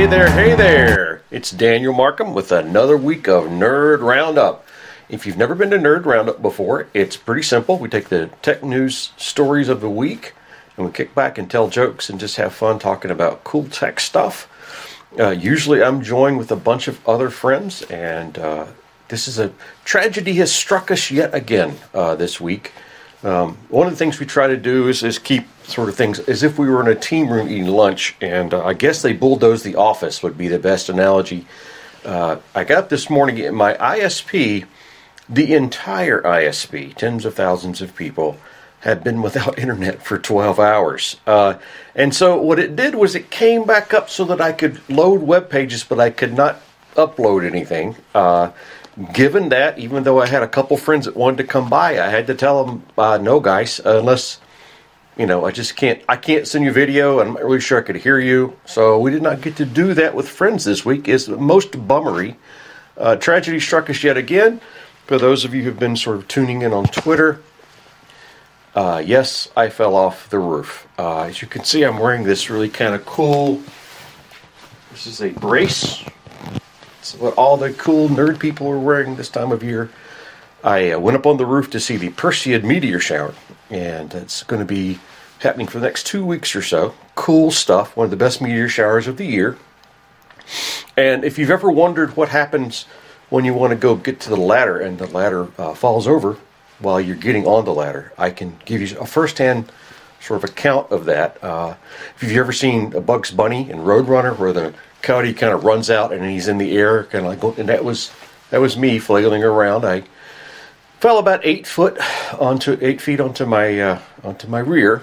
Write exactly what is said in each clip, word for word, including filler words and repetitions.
Hey there, hey there. It's Daniel Markham with another week of Nerd Roundup. If you've never been to Nerd Roundup before, it's pretty simple. We take the tech news stories of the week and we kick back and tell jokes and just have fun talking about cool tech stuff. Uh, usually I'm joined with a bunch of other friends, and uh, this is a tragedy has struck us yet again uh, this week. Um, one of the things we try to do is, is keep sort of things as if we were in a team room eating lunch, and uh, I guess they bulldozed the office would be the best analogy. Uh, I got up this morning at my I S P, the entire I S P, tens of thousands of people, had been without internet for twelve hours. Uh, and so what it did was it came back up so that I could load web pages, but I could not upload anything. Uh, given that, even though I had a couple friends that wanted to come by, I had to tell them, uh, no guys, unless, you know, I just can't, I can't send you video. I'm not really sure I could hear you. So we did not get to do that with friends this week. It's most bummery. Uh, tragedy struck us yet again. For those of you who've been sort of tuning in on Twitter, Uh, yes, I fell off the roof. Uh, as you can see, I'm wearing this really kind of cool, this is a brace. It's what all the cool nerd people are wearing this time of year. I uh, went up on the roof to see the Perseid meteor shower, and it's going to be happening for the next two weeks or so. Cool stuff, one of the best meteor showers of the year. And if you've ever wondered what happens when you want to go get to the ladder and the ladder uh, falls over, while you're getting on the ladder, I can give you a first-hand sort of account of that. Uh, if you've ever seen a Bugs Bunny in Roadrunner, where the coyote kind of runs out and he's in the air, kind of like, going, and that was that was me flailing around. I fell about eight foot onto eight feet onto my uh, onto my rear.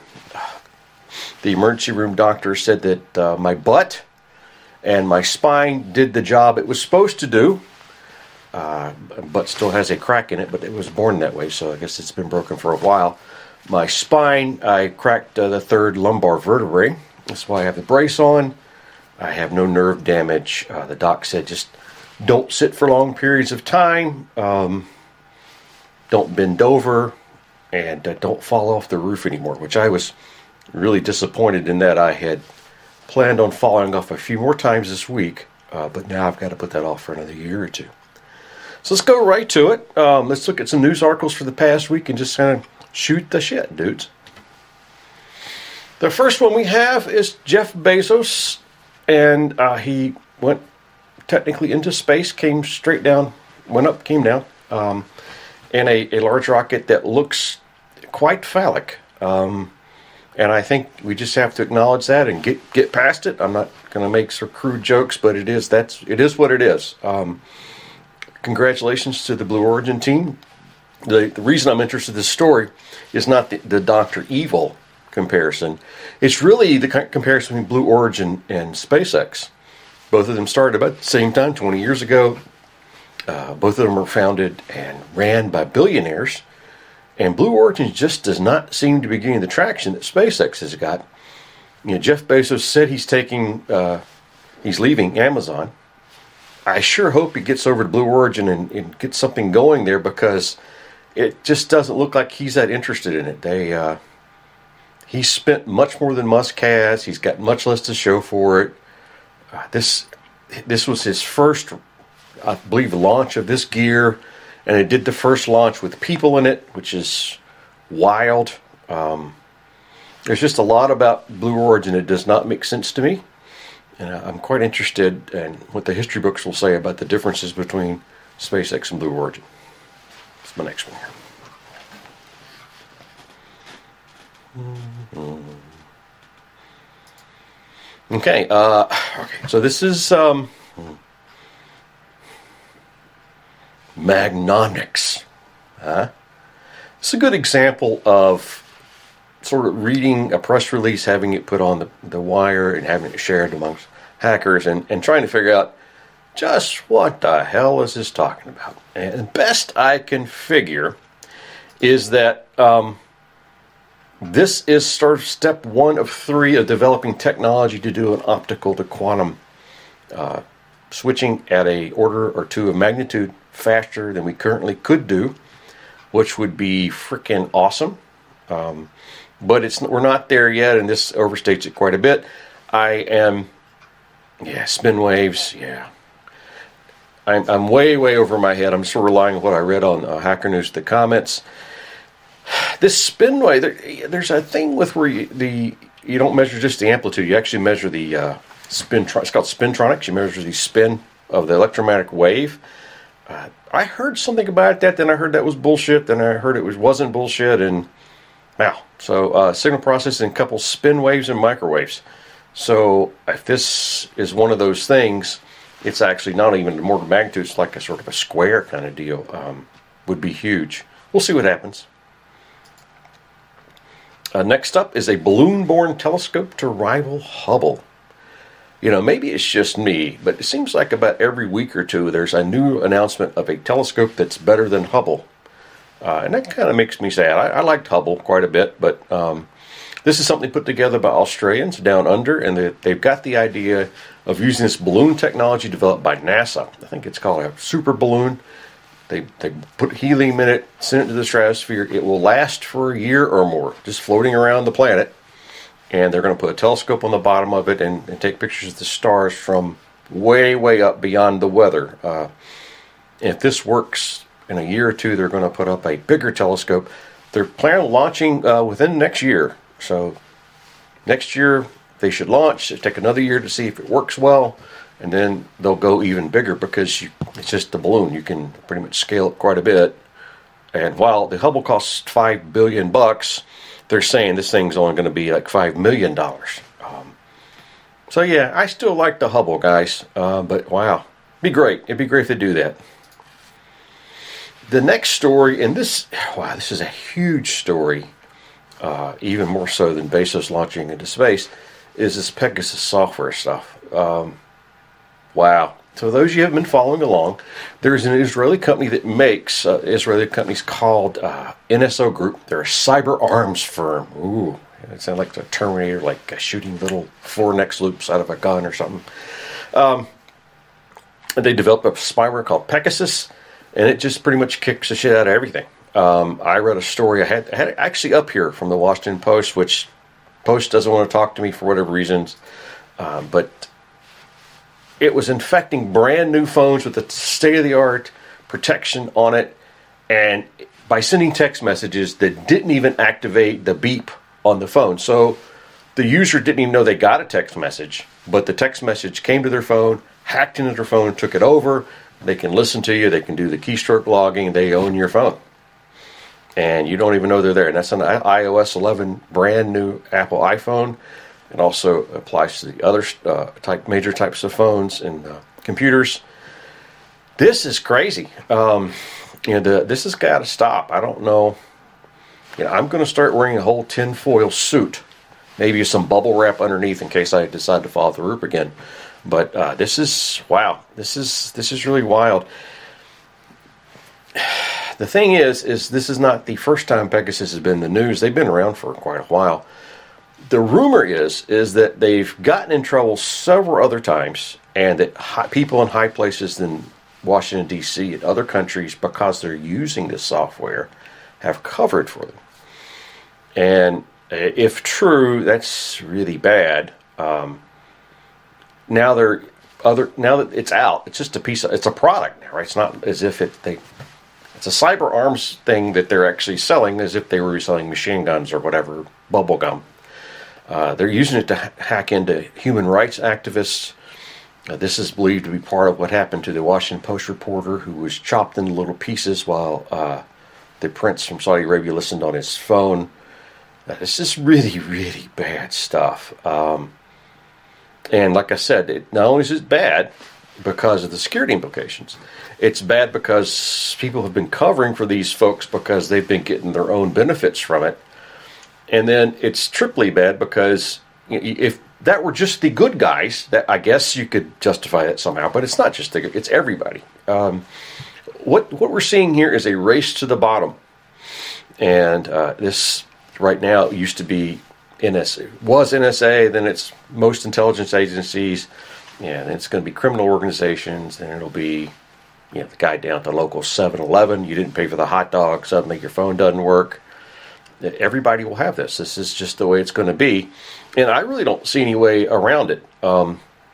The emergency room doctor said that uh, my butt and my spine did the job it was supposed to do. Uh, but still has a crack in it, but it was born that way, so I guess it's been broken for a while. My spine, I cracked uh, the third lumbar vertebrae. That's why I have the brace on. I have no nerve damage. Uh, the doc said just don't sit for long periods of time, um, don't bend over, and uh, don't fall off the roof anymore, which I was really disappointed in that. I had planned on falling off a few more times this week, uh, but now I've got to put that off for another year or two. So let's go right to it. Um, let's look at some news articles for the past week and just kind of shoot the shit, dudes. The first one we have is Jeff Bezos, and uh, he went technically into space, came straight down, went up, came down, um, in a, a large rocket that looks quite phallic. Um, and I think we just have to acknowledge that and get get past it. I'm not going to make some crude jokes, but it is that's it is what it is. Um, Congratulations to the Blue Origin team. The, the reason I'm interested in this story is not the, the Doctor Evil comparison. It's really the comparison between Blue Origin and SpaceX. Both of them started about the same time, twenty years ago. Uh, both of them were founded and ran by billionaires. And Blue Origin just does not seem to be getting the traction that SpaceX has got. You know, Jeff Bezos said he's taking, uh, he's leaving Amazon. I sure hope he gets over to Blue Origin and, and gets something going there, because it just doesn't look like he's that interested in it. They, uh, he's spent much more than Musk has. He's got much less to show for it. Uh, this, this was his first, I believe, launch of this gear, and it did the first launch with people in it, which is wild. Um, there's just a lot about Blue Origin that does not make sense to me. And I'm quite interested in what the history books will say about the differences between SpaceX and Blue Origin. That's my next one here. Mm-hmm. Okay, uh, okay, so this is um, Magnomics. Huh? It's a good example of sort of reading a press release, having it put on the, the wire, and having it shared amongst hackers, and, and trying to figure out just what the hell is this talking about. And the best I can figure is that um, this is sort of step one of three of developing technology to do an optical to quantum uh, switching at a order or two of magnitude faster than we currently could do, which would be freaking awesome. Um, but it's we're not there yet, and this overstates it quite a bit. I am Yeah, spin waves, yeah. I'm, I'm way, way over my head. I'm still relying on what I read on uh, Hacker News, the comments. This spin wave, there, there's a thing with where you, the, you don't measure just the amplitude. You actually measure the uh, spin. It's called spintronics. You measure the spin of the electromagnetic wave. Uh, I heard something about that, then I heard that was bullshit, then I heard it was, wasn't bullshit, and wow. So uh, signal processing couples spin waves and microwaves. So if this is one of those things, it's actually not even the order of magnitude, it's like a sort of a square kind of deal. Um, would be huge. We'll see what happens. Uh, next up is a balloon-borne telescope to rival Hubble. You know, maybe it's just me, but it seems like about every week or two there's a new announcement of a telescope that's better than Hubble. Uh, and that kind of makes me sad. I, I liked Hubble quite a bit, but um, this is something put together by Australians down under, and they, they've got the idea of using this balloon technology developed by NASA. I think it's called a super balloon. They, they put helium in it, send it to the stratosphere. It will last for a year or more, just floating around the planet. And they're going to put a telescope on the bottom of it and, and take pictures of the stars from way, way up beyond the weather. Uh, if this works in a year or two, they're going to put up a bigger telescope. They're planning on launching uh, within next year. So next year they should launch. It'll take another year to see if it works well. And then they'll go even bigger because you, it's just a balloon. You can pretty much scale it quite a bit. And while the Hubble costs five billion bucks, they're saying this thing's only going to be like five million dollars. Um, so yeah, I still like the Hubble, guys. Uh, but wow, it'd be great. It'd be great if they do that. The next story, and this, wow, this is a huge story, uh, even more so than Bezos launching into space, is this Pegasus software stuff. Um, wow. So those of you who have been following along, there's an Israeli company that makes, uh, Israeli company's called uh, N S O Group. They're a cyber arms firm. Ooh, it sounds like the Terminator, like uh, shooting little four next loops out of a gun or something. Um, and they developed a spyware called Pegasus, and it just pretty much kicks the shit out of everything. Um, I read a story, I had, I had it actually up here from the Washington Post, which Post doesn't want to talk to me for whatever reasons, um, but it was infecting brand new phones with the state-of-the-art protection on it, and by sending text messages that didn't even activate the beep on the phone. So the user didn't even know they got a text message, but the text message came to their phone, hacked into their phone, took it over. They can listen to you, they can do the keystroke logging, they own your phone. And you don't even know they're there. And that's an i O S eleven brand new Apple iPhone. It also applies to the other uh, type, major types of phones and uh, computers. This is crazy. Um, you know, the, this has got to stop. I don't know. You know, I'm going to start wearing a whole tinfoil suit, maybe some bubble wrap underneath in case I decide to fall off the roof again. But uh, this is wow. This is this is really wild. The thing is, is this is not the first time Pegasus has been in the news. They've been around for quite a while. The rumor is is that they've gotten in trouble several other times, and that high, people in high places in Washington, D C and other countries, because they're using this software, have covered for them. And if true, that's really bad. Um, now they're other now that it's out, it's just a piece of it's a product now, right? It's not as if it they it's a cyber arms thing that they're actually selling as if they were selling machine guns or whatever, bubble gum. Uh, they're using it to ha- hack into human rights activists. Uh, this is believed to be part of what happened to the Washington Post reporter who was chopped into little pieces while uh, the prince from Saudi Arabia listened on his phone. Uh, it's just really, really bad stuff. Um, and like I said, it, not only is it bad because of the security implications, it's bad because people have been covering for these folks because they've been getting their own benefits from it. And then it's triply bad because if that were just the good guys, that I guess you could justify that somehow, but it's not just the good, it's everybody. Um, what what we're seeing here is a race to the bottom. And uh, this right now used to be N S A, was N S A, then it's most intelligence agencies, yeah, and it's going to be criminal organizations, then it'll be, you know, the guy down at the local seven eleven, you didn't pay for the hot dog, suddenly your phone doesn't work. Everybody will have this. This is just the way it's going to be. And I really don't see any way around it. Um,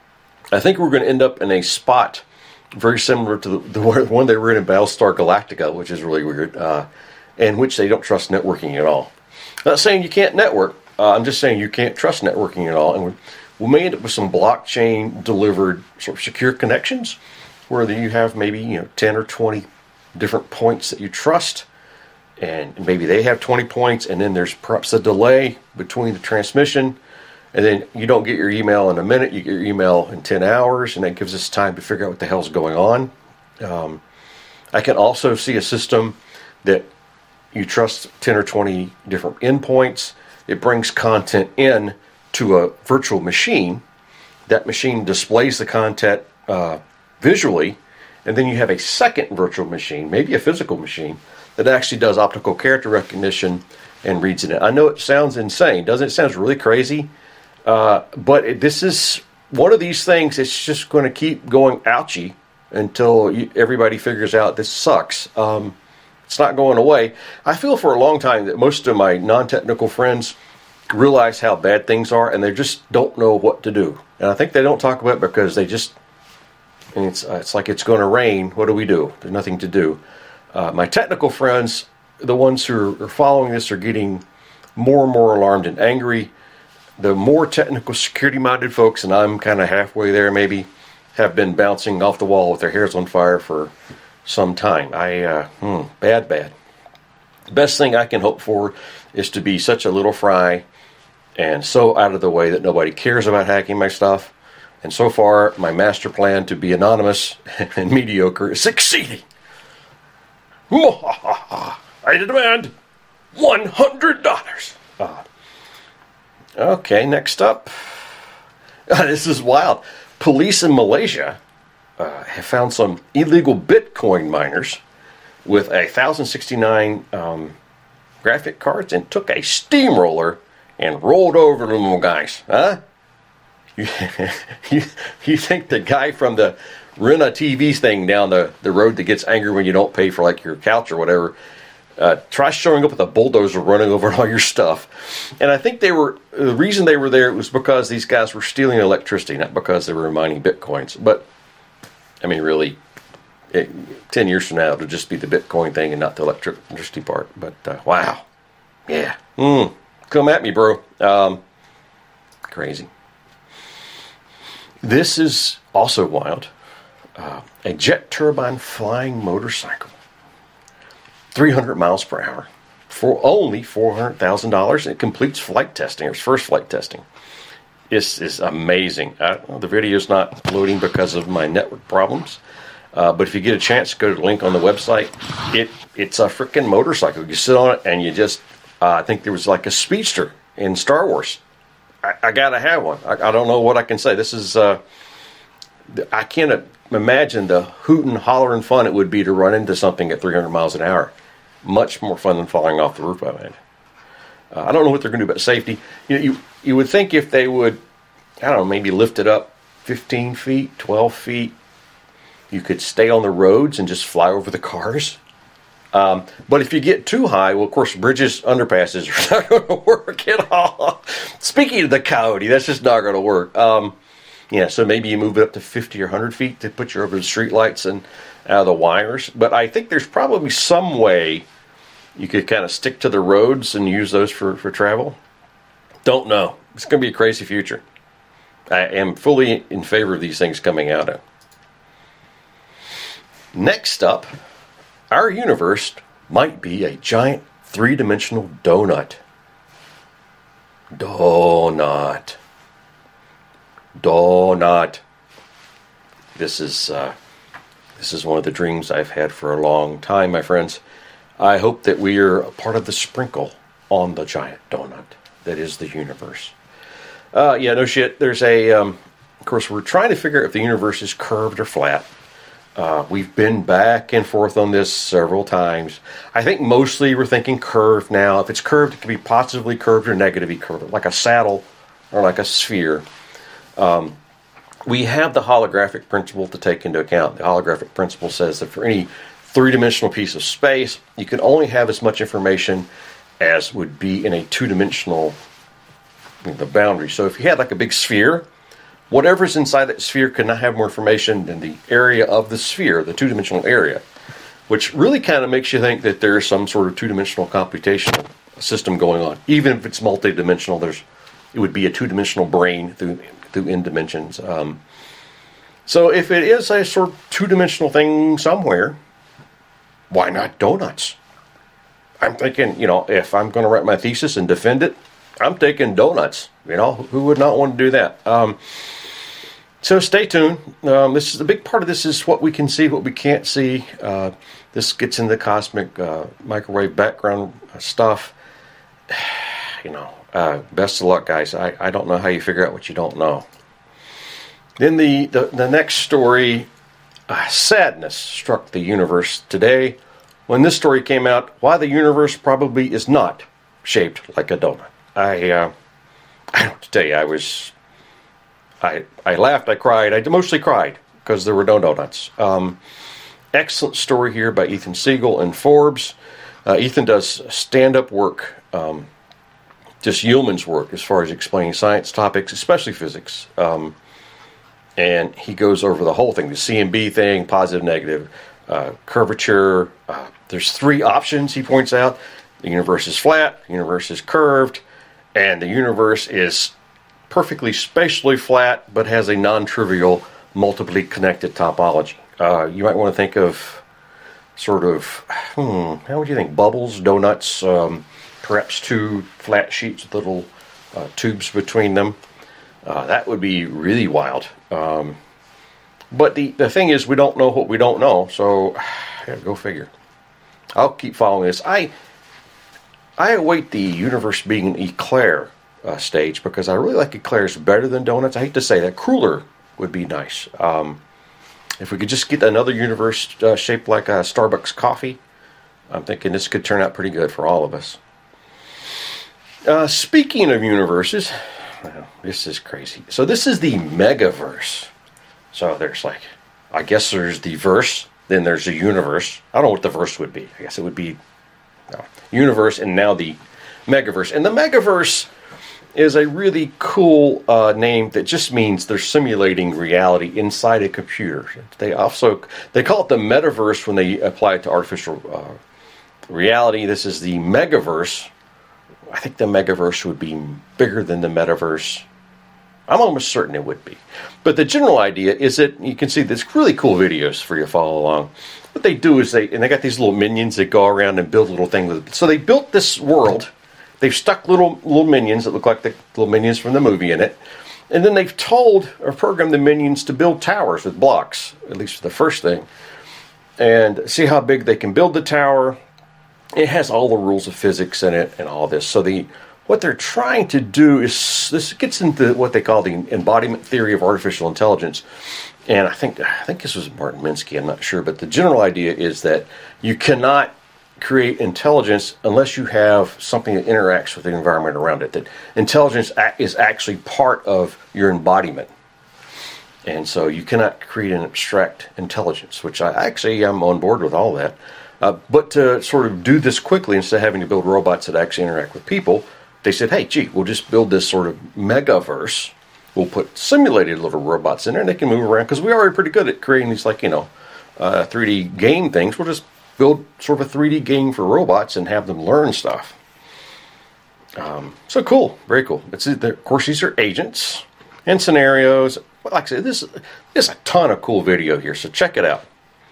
I think we're going to end up in a spot very similar to the, the one they were in in Battlestar Galactica, which is really weird, uh, in which they don't trust networking at all. I'm not saying you can't network. Uh, I'm just saying you can't trust networking at all. And we, we may end up with some blockchain-delivered sort of secure connections where you have maybe you know ten or twenty different points that you trust, and maybe they have twenty points, and then there's perhaps a delay between the transmission, and then you don't get your email in a minute, you get your email in ten hours, and that gives us time to figure out what the hell's going on. Um, I can also see a system that you trust ten or twenty different endpoints. It brings content in to a virtual machine. That machine displays the content uh, visually, and then you have a second virtual machine, maybe a physical machine, that actually does optical character recognition and reads it in. I know it sounds insane, doesn't it? It sounds really crazy, uh, but it, this is one of these things that's just going to keep going ouchy until you, everybody figures out this sucks. Um, It's not going away. I feel for a long time that most of my non-technical friends realize how bad things are, and they just don't know what to do. And I think they don't talk about it because they just, and it's uh, it's like it's going to rain. What do we do? There's nothing to do. Uh, my technical friends, the ones who are, are following this, are getting more and more alarmed and angry. The more technical security-minded folks, and I'm kind of halfway there maybe, have been bouncing off the wall with their hairs on fire for some time. I, uh, hmm, bad, bad. The best thing I can hope for is to be such a little fry and so out of the way that nobody cares about hacking my stuff. And so far, my master plan to be anonymous and mediocre is succeeding. I demand one hundred dollars. Uh, okay, next up. Uh, this is wild. Police in Malaysia Uh, have found some illegal Bitcoin miners with a one thousand sixty-nine um, graphic cards and took a steamroller and rolled over them little guys. Huh? You, you, you think the guy from the rent a T V thing down the, the road that gets angry when you don't pay for like your couch or whatever, uh, try showing up with a bulldozer running over all your stuff. And I think they were, the reason they were there was because these guys were stealing electricity, not because they were mining Bitcoins. But I mean, really, it, ten years from now, it'll just be the Bitcoin thing and not the electricity part. But, uh, wow. Yeah. Mm. Come at me, bro. Um, crazy. This is also wild. Uh, a jet turbine flying motorcycle. three hundred miles per hour. For only four hundred thousand dollars. It completes flight testing, or its first flight testing. This is amazing. Uh, the video is not loading because of my network problems. Uh, but if you get a chance, go to the link on the website. It It's a freaking motorcycle. You sit on it and you just, uh, I think there was like a speedster in Star Wars. I, I got to have one. I, I don't know what I can say. This is, uh, I can't imagine the hooting, hollering fun it would be to run into something at three hundred miles an hour. Much more fun than falling off the roof, I imagine. Uh, I don't know what they're going to do about safety. You, know, you you would think if they would, I don't know, maybe lift it up fifteen feet, twelve feet, you could stay on the roads and just fly over the cars. Um, but if you get too high, well, of course, bridges, underpasses are not going to work at all. Speaking of the coyote, that's just not going to work. Um, yeah, so maybe you move it up to fifty or one hundred feet to put you over the streetlights and out of the wires. But I think there's probably some way you could kind of stick to the roads and use those for, for travel. Don't know. It's going to be a crazy future. I am fully in favor of these things coming out. Next up, our universe might be a giant three-dimensional donut. Donut. Donut. This is uh, this is one of the dreams I've had for a long time, my friends. I hope that we are a part of the sprinkle on the giant donut that is the universe. Uh, yeah, no shit. There's a, um, of course, we're trying to figure out if the universe is curved or flat. Uh, we've been back and forth on this several times. I think mostly we're thinking curved now. If it's curved, it can be positively curved or negatively curved, like a saddle or like a sphere. Um, we have the holographic principle to take into account. The holographic principle says that for any three-dimensional piece of space, you can only have as much information as would be in a two-dimensional, you know, the boundary. So if you had like a big sphere, whatever's inside that sphere could not have more information than the area of the sphere, the two-dimensional area, which really kind of makes you think that there's some sort of two-dimensional computational system going on. Even if it's multi-dimensional, there's it would be a two-dimensional brain through through n dimensions. Um, so if it is a sort of two-dimensional thing somewhere, why not donuts? I'm thinking, you know, if I'm going to write my thesis and defend it, I'm taking donuts. You know, who would not want to do that? Um, so stay tuned. Um, this is a big part of this is what we can see, what we can't see. Uh, this gets into cosmic uh, microwave background stuff. You know, uh, best of luck, guys. I, I don't know how you figure out what you don't know. Then the, the, the next story, uh, sadness struck the universe today when this story came out, why the universe probably is not shaped like a donut. I, uh, I don't tell you, I was, I, I laughed, I cried, I mostly cried because there were no donuts. Um, excellent story here by Ethan Siegel in Forbes. Uh, Ethan does stand-up work, um, just yeoman's work as far as explaining science topics, especially physics. Um, and he goes over the whole thing, the C and B thing, positive, negative, uh, curvature. Uh, there's three options, he points out. The universe is flat, the universe is curved, and the universe is perfectly spatially flat, but has a non-trivial, multiply connected topology. Uh, you might want to think of sort of, hmm, how would you think? Bubbles, donuts, um, perhaps two flat sheets with little uh, tubes between them. Uh, that would be really wild. Um, but the, the thing is, we don't know what we don't know, so yeah, go figure. I'll keep following this. I I await the universe being an eclair uh, stage because I really like eclairs better than donuts. I hate to say that. Cruller would be nice. Um, if we could just get another universe uh, shaped like a Starbucks coffee, I'm thinking this could turn out pretty good for all of us. Uh, speaking of universes, well, this is crazy. So this is the megaverse. So there's like, I guess there's the verse, then there's the universe. I don't know what the verse would be. I guess it would be no, universe and now the megaverse. And the megaverse is a really cool uh, name that just means they're simulating reality inside a computer. They also, they call it the metaverse when they apply it to artificial uh, reality. This is the megaverse. I think the megaverse would be bigger than the metaverse. I'm almost certain it would be. But the general idea is that you can see this really cool videos for you to follow along. What they do is they, and they got these little minions that go around and build little things with it. So they built this world. They've stuck little little minions that look like the little minions from the movie in it. And then they've told or programmed the minions to build towers with blocks, at least for the first thing. And see how big they can build the tower. It has all the rules of physics in it and all this. So the what they're trying to do is, this gets into what they call the embodiment theory of artificial intelligence. And I think I think this was Martin Minsky, I'm not sure. But the general idea is that you cannot create intelligence unless you have something that interacts with the environment around it. That intelligence is actually part of your embodiment. And so you cannot create an abstract intelligence, which I actually am on board with all that. Uh, but to sort of do this quickly, instead of having to build robots that actually interact with people, they said, hey, gee, we'll just build this sort of megaverse. We'll put simulated little robots in there, and they can move around, because we're already pretty good at creating these, like, you know, uh, three D game things. We'll just build sort of a three D game for robots and have them learn stuff. Um, so cool. Very cool. It's, of course, these are agents and scenarios. Like I said, this, there's a ton of cool video here, so check it out.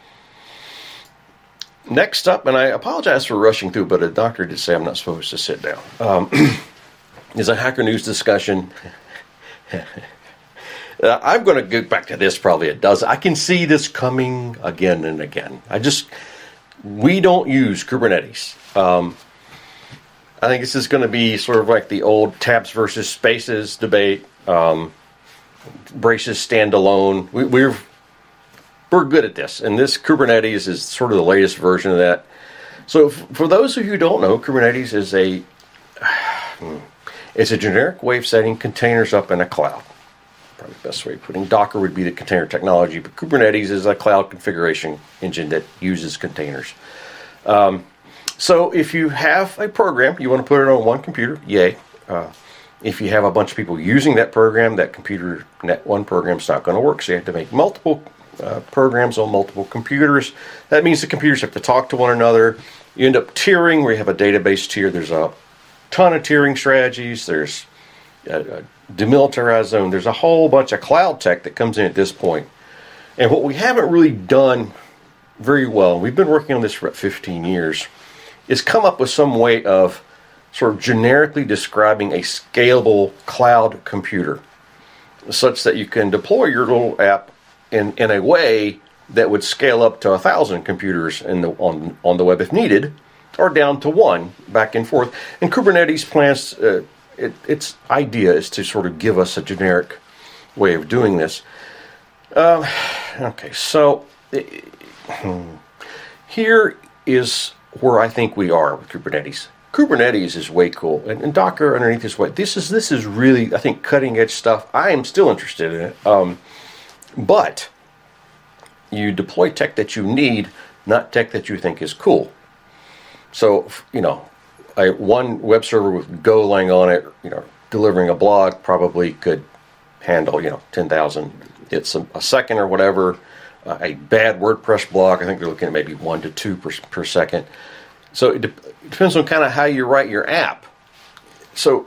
Next up, and I apologize for rushing through, but a doctor did say I'm not supposed to sit down, um, is a Hacker News discussion. uh, I'm going to get back to this probably a dozen. I can see this coming again and again. I just, we don't use Kubernetes. Um, I think this is going to be sort of like the old tabs versus spaces debate. Um, braces stand alone. We, we're We're good at this, and this Kubernetes is sort of the latest version of that. So f- for those of you who don't know, Kubernetes is a it's a generic way of setting containers up in a cloud. Probably the best way of putting Docker would be the container technology, but Kubernetes is a cloud configuration engine that uses containers. Um, so if you have a program, you want to put it on one computer, yay. Uh, If you have a bunch of people using that program, that computer, that one program is not going to work. So you have to make multiple uh, programs on multiple computers. That means the computers have to talk to one another. You end up tiering where you have a database tier. There's a ton of tiering strategies. There's a, a demilitarized zone. There's a whole bunch of cloud tech that comes in at this point. And what we haven't really done very well, we've been working on this for about fifteen years, is come up with some way of sort of generically describing a scalable cloud computer such that you can deploy your little app in, in a way that would scale up to a thousand computers in the, on, on the web if needed, or down to one, back and forth. And Kubernetes plans, uh, it, its idea is to sort of give us a generic way of doing this. Uh, okay, so uh, here is where I think we are with Kubernetes. Kubernetes is way cool, and, and Docker underneath is way. This is this is really, I think, cutting edge stuff. I am still interested in it, um, but you deploy tech that you need, not tech that you think is cool. So, you know, I, one web server with Go laying on it, you know, delivering a blog probably could handle, you know, ten thousand hits a, a second or whatever. Uh, a bad WordPress blog, I think they're looking at maybe one to two per, per second. So it, de- it depends on kind of how you write your app. So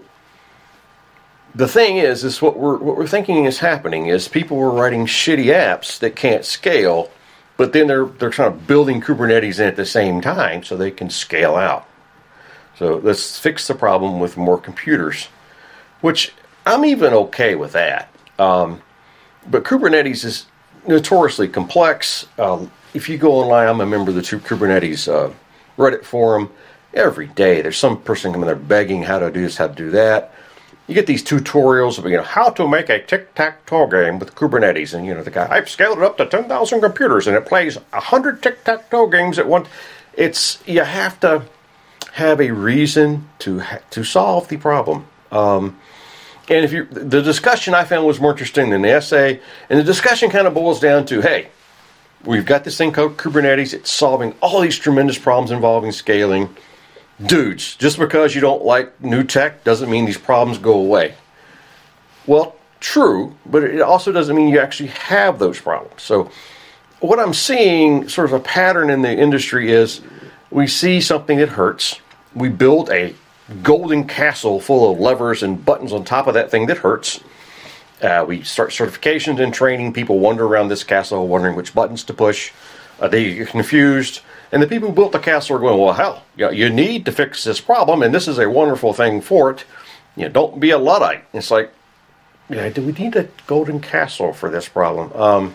the thing is, is what we're what we're thinking is happening is people were writing shitty apps that can't scale, but then they're they're kind of building Kubernetes in at the same time so they can scale out. So let's fix the problem with more computers, which I'm even okay with that. Um, but Kubernetes is notoriously complex. Uh, if you go online, I'm a member of the Kubernetes uh, Reddit forum. Every day there's some person coming there begging how to do this, how to do that. You get these tutorials of, you know, how to make a tic-tac-toe game with Kubernetes. And, you know, the guy, I've scaled it up to ten thousand computers and it plays one hundred tic-tac-toe games at once. It's, you have to have a reason to ha- to solve the problem. Um, and if you, the discussion I found was more interesting than the essay. And the discussion kind of boils down to, hey, we've got this thing called Kubernetes. It's solving all these tremendous problems involving scaling. Dudes, just because you don't like new tech doesn't mean these problems go away. Well, true, but it also doesn't mean you actually have those problems. So what I'm seeing, sort of a pattern in the industry, is we see something that hurts. We build a golden castle full of levers and buttons on top of that thing that hurts. Uh, we start certifications and training. People wander around this castle wondering which buttons to push. Uh, they get confused. And the people who built the castle are going, well, hell, you know, you need to fix this problem, and this is a wonderful thing for it. You know, don't be a Luddite. It's like, yeah, do we need a golden castle for this problem? Um,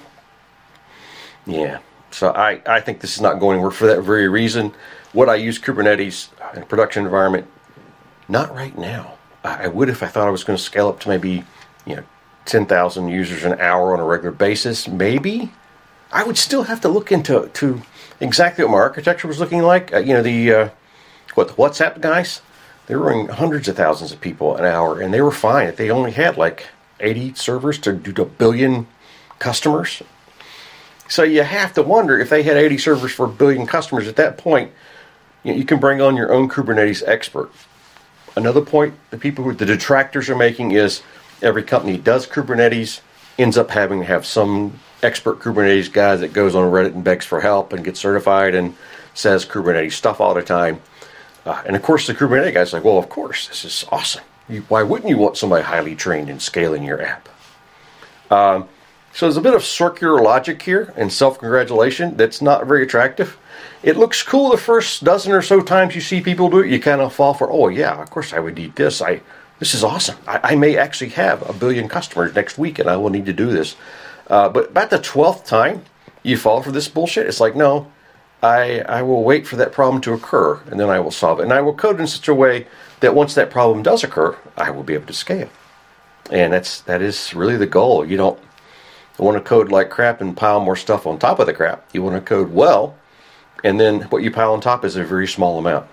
yeah. So I, I think this is not going to work for that very reason. Would I use Kubernetes in a production environment? Not right now. I would if I thought I was going to scale up to maybe, you know, ten thousand users an hour on a regular basis. Maybe. I would still have to look into to exactly what my architecture was looking like. Uh, you know, the uh, what the WhatsApp guys, they were running hundreds of thousands of people an hour, and they were fine. They only had like eighty servers to do a billion customers. So you have to wonder, if they had eighty servers for a billion customers at that point, you know, you can bring on your own Kubernetes expert. Another point the people who the detractors are making is every company does Kubernetes ends up having to have some expert Kubernetes guy that goes on Reddit and begs for help and gets certified and says Kubernetes stuff all the time. Uh, and of course the Kubernetes guy's like, well, of course, this is awesome. You, why wouldn't you want somebody highly trained in scaling your app? Um, so there's a bit of circular logic here and self-congratulation that's not very attractive. It looks cool the first dozen or so times you see people do it. You kind of fall for, oh yeah, of course I would need this. I This is awesome. I, I may actually have a billion customers next week and I will need to do this. Uh, but about the twelfth time you fall for this bullshit, it's like, no, I I will wait for that problem to occur, and then I will solve it. And I will code in such a way that once that problem does occur, I will be able to scale. And that's that is really the goal. You don't want to code like crap and pile more stuff on top of the crap. You want to code well, and then what you pile on top is a very small amount.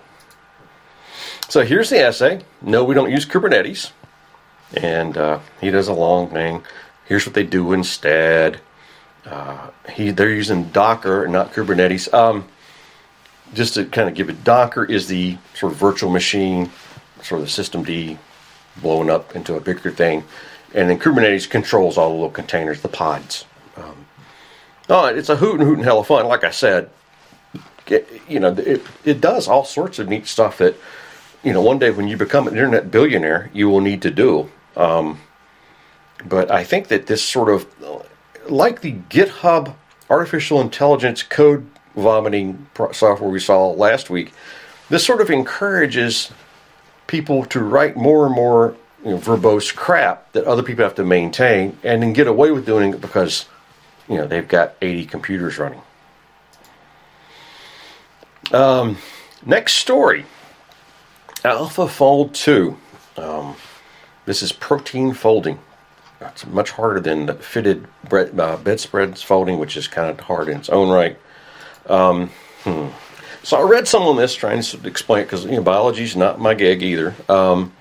So here's the essay. No, we don't use Kubernetes. And uh, he does a long thing. Here's what they do instead. Uh, he they're using Docker, not Kubernetes. Um, just to kind of give it, Docker is the sort of virtual machine, sort of the systemd blowing up into a bigger thing. And then Kubernetes controls all the little containers, the pods. Um, oh, it's a hoot and hoot and hell of fun. Like I said, it, you know, it, it does all sorts of neat stuff that, you know, one day when you become an internet billionaire, you will need to do. Um, but I think that this sort of, like the GitHub artificial intelligence code vomiting software we saw last week, this sort of encourages people to write more and more, you know, verbose crap that other people have to maintain, and then get away with doing it because, you know, they've got eighty computers running. Um, next story, AlphaFold two. Um, this is protein folding. It's much harder than the fitted bread, uh, bedspreads folding, which is kind of hard in its own right. Um, hmm. So I read some on this, trying to explain it, because, you know, biology is not my gig either. Um,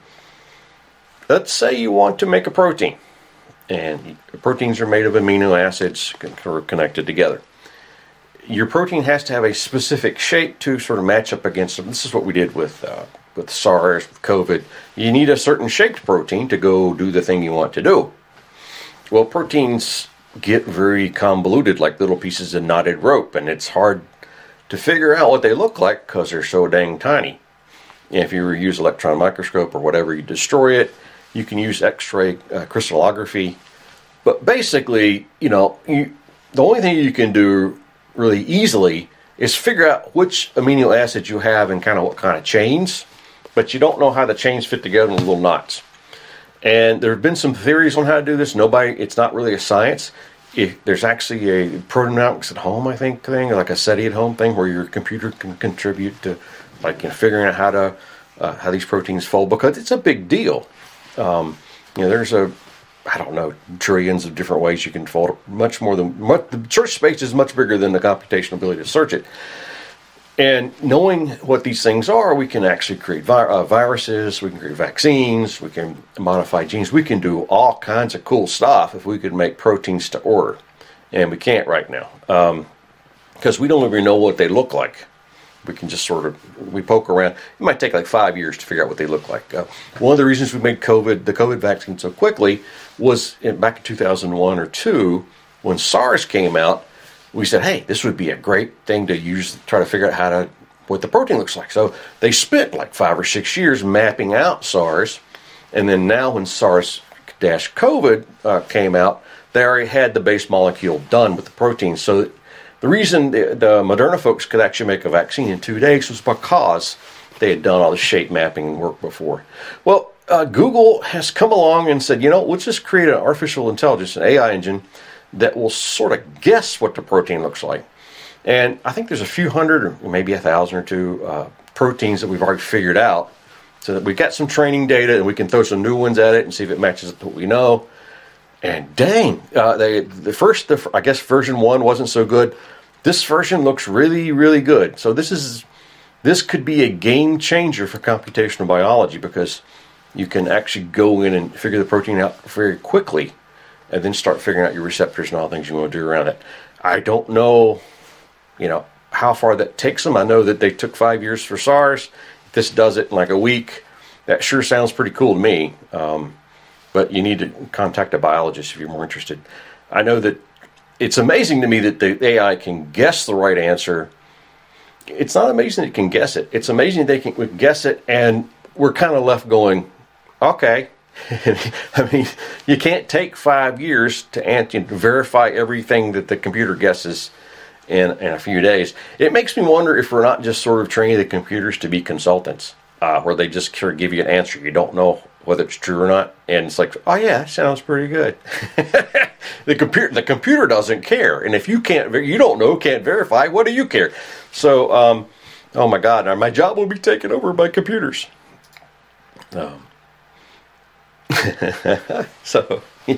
let's say you want to make a protein, and proteins are made of amino acids connected together. Your protein has to have a specific shape to sort of match up against them. This is what we did with uh, with SARS, with COVID. You need a certain shaped protein to go do the thing you want to do. Well, proteins get very convoluted, like little pieces of knotted rope, and it's hard to figure out what they look like because they're so dang tiny. And if you use electron microscope or whatever, you destroy it. You can use X-ray uh, crystallography. But basically, you know, you, the only thing you can do really easily is figure out which amino acids you have and kind of what kind of chains, but you don't know how the chains fit together in little knots. And there have been some theories on how to do this. Nobody, it's not really a science. If there's actually a proteomics at home, I think, thing, like a SETI at home thing, where your computer can contribute to, like, you know, figuring out how to uh, how these proteins fold, because it's a big deal. Um, you know, there's a, I don't know, trillions of different ways you can fold it. Much more than much, the search space is much bigger than the computational ability to search it. And knowing what these things are, we can actually create vi- uh, viruses, we can create vaccines, we can modify genes, we can do all kinds of cool stuff if we could make proteins to order. And we can't right now, because um, we don't even know what they look like. We can just sort of, we poke around. It might take like five years to figure out what they look like. Uh, one of the reasons we made COVID, the COVID vaccine so quickly was in, back in two thousand one or two, when SARS came out. We said, hey, this would be a great thing to use to try to figure out how to, what the protein looks like. So they spent like five or six years mapping out SARS. And then now when SARS-CoV uh, came out, they already had the base molecule done with the protein. So the reason the, the Moderna folks could actually make a vaccine in two days was because they had done all the shape mapping work before. Well, uh, Google has come along and said, you know, let's just create an artificial intelligence, an A I engine, that will sort of guess what the protein looks like. And I think there's a few hundred, or maybe a thousand or two uh, proteins that we've already figured out, so that we've got some training data and we can throw some new ones at it and see if it matches up to what we know. And dang, uh, they, the first, the, I guess version one wasn't so good. This version looks really, really good. So this is, this could be a game changer for computational biology, because you can actually go in and figure the protein out very quickly, and then start figuring out your receptors and all the things you want to do around it. I don't know, you know, how far that takes them. I know that they took five years for SARS. If this does it in like a week, that sure sounds pretty cool to me. Um, but you need to contact a biologist if you're more interested. I know that it's amazing to me that the A I can guess the right answer. It's not amazing that it can guess it. It's amazing they can guess it, and we're kind of left going, okay. I mean, you can't take five years to, ant- to verify everything that the computer guesses in, in a few days. It makes me wonder if we're not just sort of training the computers to be consultants, uh, where they just sort of give you an answer. You don't know whether it's true or not, and it's like, oh yeah, sounds pretty good. the computer, the computer doesn't care, and if you can't, you don't know, can't verify, what do you care? So, um, oh my God, now my job will be taken over by computers. Um. so, Gene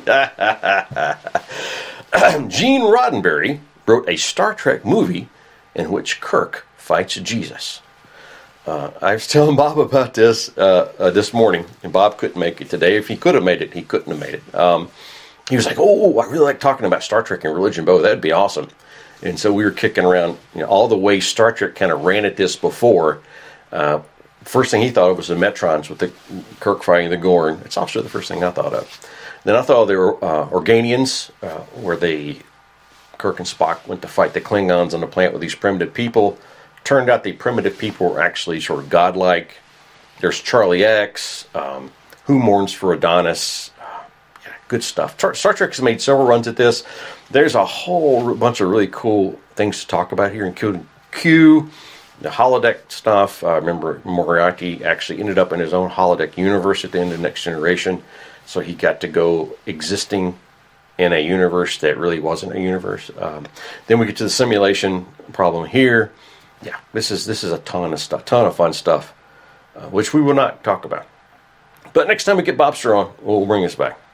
Roddenberry wrote a Star Trek movie in which Kirk fights Jesus. Uh, I was telling Bob about this uh, uh, this morning, and Bob couldn't make it today. If he could have made it, he couldn't have made it. Um, he was like, oh, I really like talking about Star Trek and religion, Bo. That'd be awesome. And so we were kicking around, you know, all the way Star Trek kind of ran at this before. Uh, first thing he thought of was the Metrons with the Kirk fighting the Gorn. It's also the first thing I thought of. Then I thought they were uh, Organians, uh, where they Kirk and Spock went to fight the Klingons on the planet with these primitive people. Turned out the primitive people were actually sort of godlike. There's Charlie X, um, Who Mourns for Adonis. Yeah, good stuff. Star Trek has made several runs at this. There's a whole bunch of really cool things to talk about here, including Q, the holodeck stuff. I uh, remember Moriarty actually ended up in his own holodeck universe at the end of Next Generation. So he got to go existing in a universe that really wasn't a universe. Um, then we get to the simulation problem here. Yeah, this is this is a ton of stuff, ton of fun stuff, uh, which we will not talk about. But next time we get Bobster on, we'll bring this back.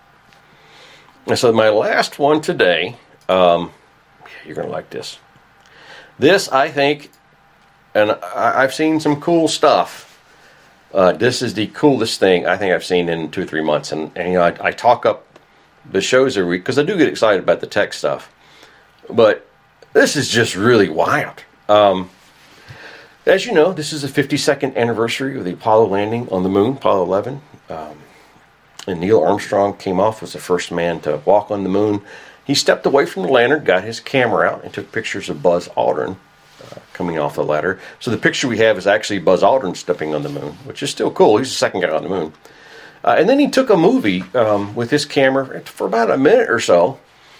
And so my last one today, um, you're going to like this. This, I think, and I, I've seen some cool stuff. Uh, this is the coolest thing I think I've seen in two or three months. And, and you know, I, I talk up the shows every week because I do get excited about the tech stuff. But this is just really wild. Um, as you know, this is the fifty-second anniversary of the Apollo landing on the moon, Apollo eleven. Um, and Neil Armstrong came off as the first man to walk on the moon. He stepped away from the lantern, got his camera out, and took pictures of Buzz Aldrin uh, coming off the ladder. So the picture we have is actually Buzz Aldrin stepping on the moon, which is still cool. He's the second guy on the moon. Uh, and then he took a movie um, with his camera for about a minute or so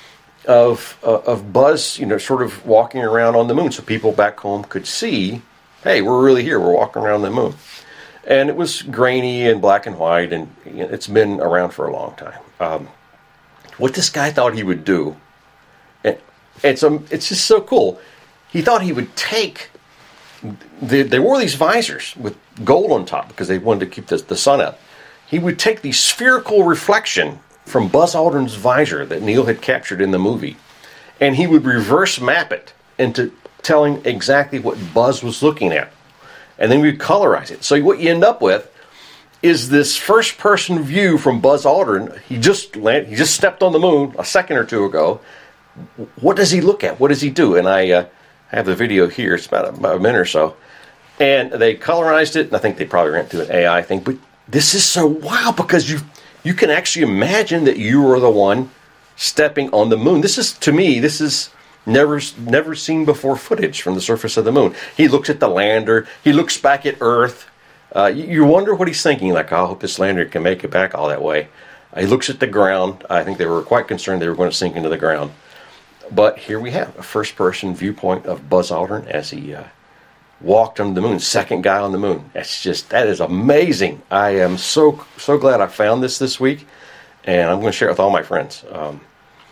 of uh, of Buzz, you know, sort of walking around on the moon, so people back home could see, hey, we're really here. We're walking around the moon. And it was grainy and black and white, and you know, it's been around for a long time. Um, what this guy thought he would do, and it's um, it's just so cool. He thought he would take. The, they wore these visors with gold on top because they wanted to keep the, the sun out. He would take the spherical reflection from Buzz Aldrin's visor that Neil had captured in the movie, and he would reverse map it into telling exactly what Buzz was looking at. And then we'd colorize it. So what you end up with is this first-person view from Buzz Aldrin. He just landed, he just stepped on the moon a second or two ago. What does he look at? What does he do? And I uh, have the video here. It's about a, about a minute or so. And they colorized it, and I think they probably ran through an A I thing. But this is so wild because you you can actually imagine that you are the one stepping on the moon. This is, to me, this is never never seen before footage from the surface of the moon. He looks at the lander. He looks back at Earth. Uh, you, you wonder what he's thinking. Like, oh, I hope this lander can make it back all that way. Uh, he looks at the ground. I think they were quite concerned they were going to sink into the ground. But here we have a first-person viewpoint of Buzz Aldrin as he uh, walked on the moon, second guy on the moon. That's just, that is amazing. I am so, so glad I found this this week, and I'm going to share it with all my friends. Um,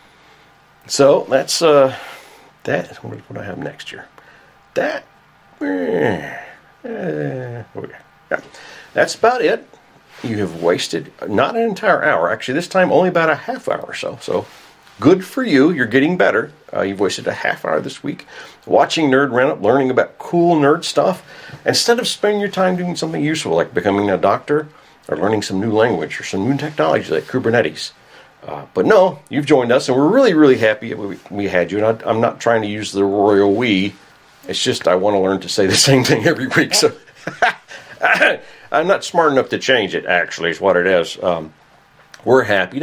so that's, uh, that, what do I have next year? That, eh, eh, yeah, that's about it. You have wasted not an entire hour. Actually, this time only about a half hour or so. So good for you. You're getting better. Uh, you've wasted a half hour this week watching Nerd Roundup, learning about cool nerd stuff, instead of spending your time doing something useful like becoming a doctor or learning some new language or some new technology like Kubernetes. Uh, but no, you've joined us, and we're really, really happy we, we had you. And I, I'm not trying to use the royal we. It's just I want to learn to say the same thing every week. So I'm not smart enough to change it, actually, is what it is. Um, we're happy